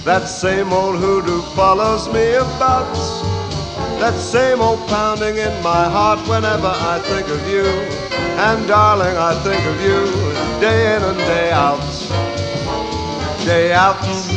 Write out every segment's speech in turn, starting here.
That same old hoodoo follows me about. That same old pounding in my heart whenever I think of you. And darling, I think of you day in and day out. Day out,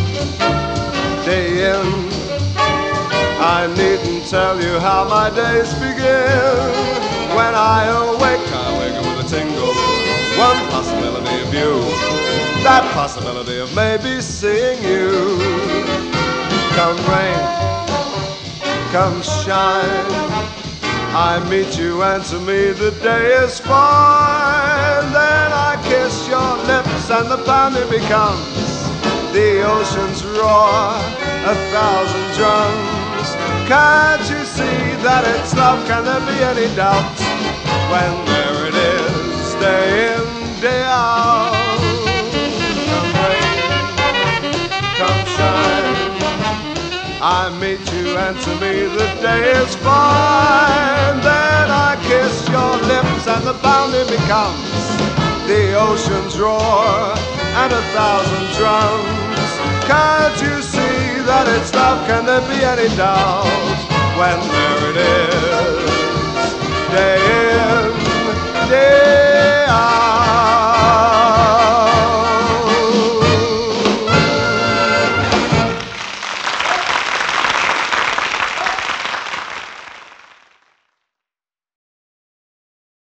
day in. I needn't tell you how my days begin. When I wake up with a tingle. One possibility of you, that possibility of maybe seeing you. Come rain, come shine, I meet you and to me the day is fine. Then I kiss your lips and the pounding becomes the ocean's roar, 1,000 drums. Can't you see that it's love? Can there be any doubt? When there it is, day in, day out. Come rain, come shine, I meet you and to me the day is fine. Then I kiss your lips and the pounding becomes the ocean's roar and 1,000 drums. Can't you see that it's love? Can there be any doubt? When there it is, day in, day out.